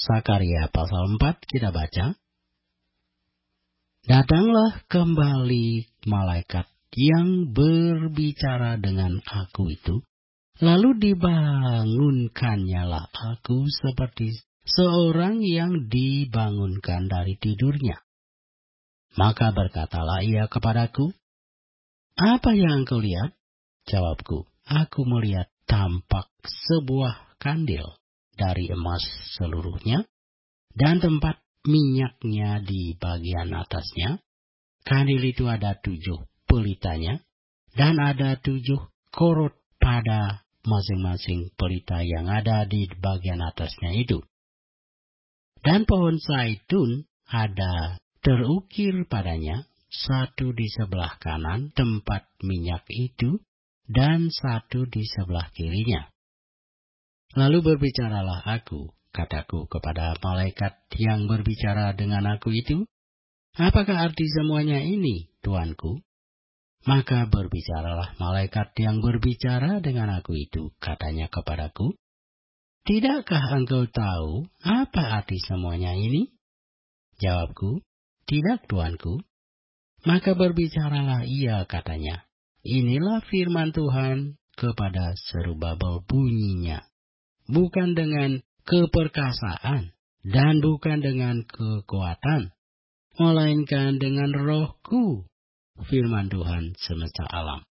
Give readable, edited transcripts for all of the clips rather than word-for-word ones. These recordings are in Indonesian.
Sakaria pasal 4 kita baca. Datanglah kembali malaikat yang berbicara dengan aku itu, lalu dibangunkannyalah aku seperti seorang yang dibangunkan dari tidurnya. Maka berkatalah ia kepadaku, apa yang engkau lihat? Jawabku, aku melihat tampak sebuah kandil dari emas seluruhnya, dan tempat minyaknya di bagian atasnya. Kandil itu ada 7 pelitanya, dan ada 7 korot pada masing-masing pelita yang ada di bagian atasnya itu. Dan pohon zaitun ada terukir padanya, 1 di sebelah kanan tempat minyak itu, dan 1 di sebelah kirinya. Lalu berbicaralah aku, kataku kepada malaikat yang berbicara dengan aku itu, apakah arti semuanya ini, Tuanku? Maka berbicaralah malaikat yang berbicara dengan aku itu, katanya kepadaku, tidakkah engkau tahu apa arti semuanya ini? Jawabku, tidak, Tuanku. Maka berbicaralah ia, katanya, inilah firman Tuhan kepada Zerubabel bunyinya. Bukan dengan keperkasaan dan bukan dengan kekuatan, melainkan dengan Rohku, firman Tuhan semesta alam.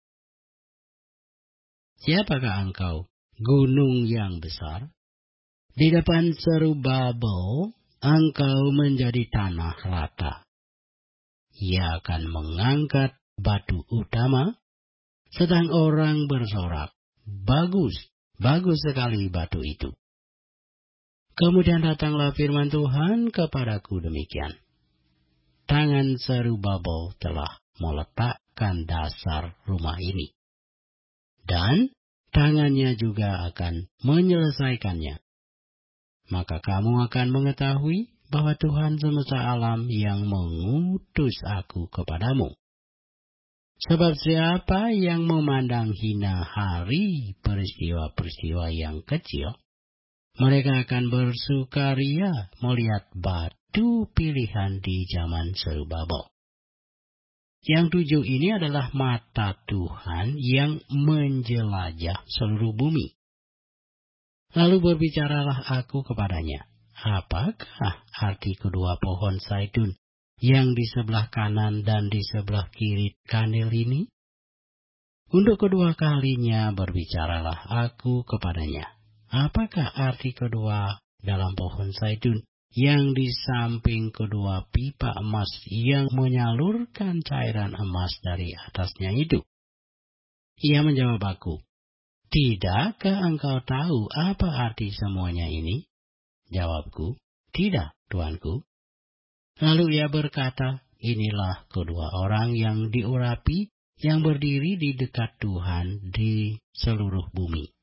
Siapakah engkau, gunung yang besar? Di depan Zerubabel, engkau menjadi tanah rata. Ia akan mengangkat batu utama, sedang orang bersorak, bagus, bagus sekali batu itu. Kemudian datanglah firman Tuhan kepadaku demikian. Tangan Zerubabel telah meletakkan dasar rumah ini, dan tangannya juga akan menyelesaikannya. Maka kamu akan mengetahui bahwa Tuhan semesta alam yang mengutus aku kepadamu. Sebab siapa yang memandang hina hari peristiwa-peristiwa yang kecil, mereka akan bersukaria melihat batu pilihan di zaman Zerubabel. Yang 7 ini adalah mata Tuhan yang menjelajah seluruh bumi. Lalu berbicaralah aku kepadanya, apakah arti kedua pohon zaitun yang di sebelah kanan dan di sebelah kiri kandil ini? Untuk kedua kalinya berbicaralah aku kepadanya, apakah arti kedua dalam pohon zaitun yang di samping kedua pipa emas yang menyalurkan cairan emas dari atasnya itu? Ia menjawab aku, tidakkah engkau tahu apa arti semuanya ini? Jawabku, tidak, Tuanku. Lalu ia berkata, inilah kedua orang yang diurapi, yang berdiri di dekat Tuhan di seluruh bumi.